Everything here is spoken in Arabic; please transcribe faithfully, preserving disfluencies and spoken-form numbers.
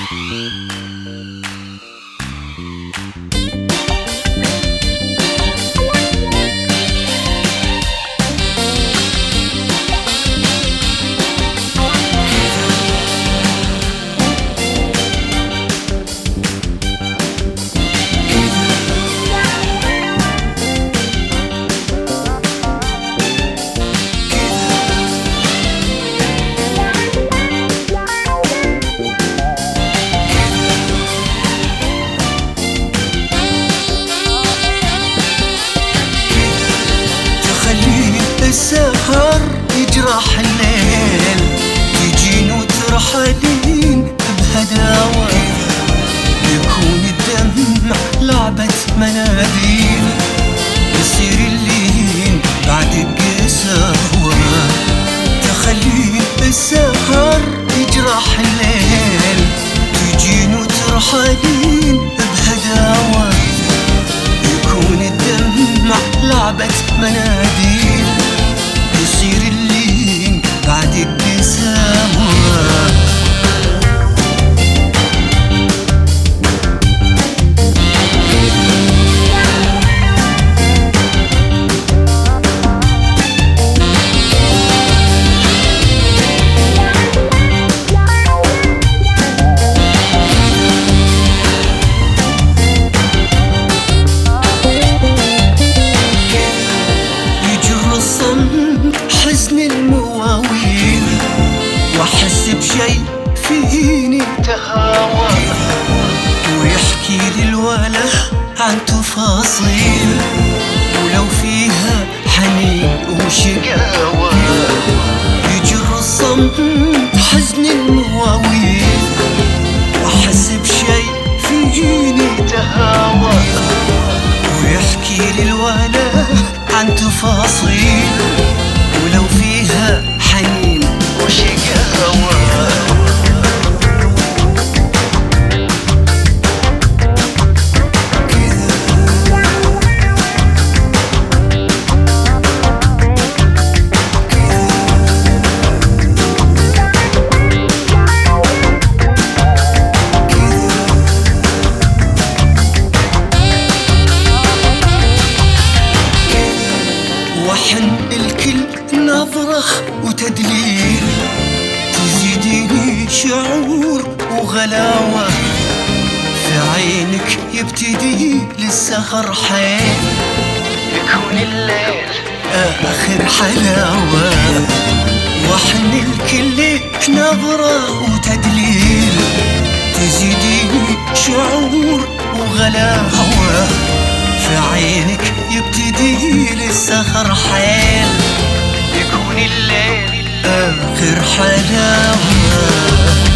السهر يجرح الليل، تجين وترحلين بهداوة، يكون الدمع لعبة مناديل، يصير اللين بعد القساوة. تخلين السهر يجرح الليل، تجين وترحلين بهداوة، يكون الدمع لعبة مناديل، يصير اللين بعد القساوة. حزن المواويل واحس بشي فيني تهاوى، ويحكي لي الوله عن تفاصيل ولو فيها حنين وشقاوة. يجر الصمت حزن المواويل واحس بشي فيني تهاوى، ويحكي لي الوله عن تفاصيل ولو فيها حنين وشقاوة. وحن الكل نظرة وتدليل، تزيديني شعور وغلاوة، في عينك يبتدي للسهر حيل، يكون الليل آخر حلاوة. وحن الكل نظرة وتدليل، تزيديني شعور وغلاوة، في عينك يبتدي للسهر حيل، يكون الليل آخر حلاوة.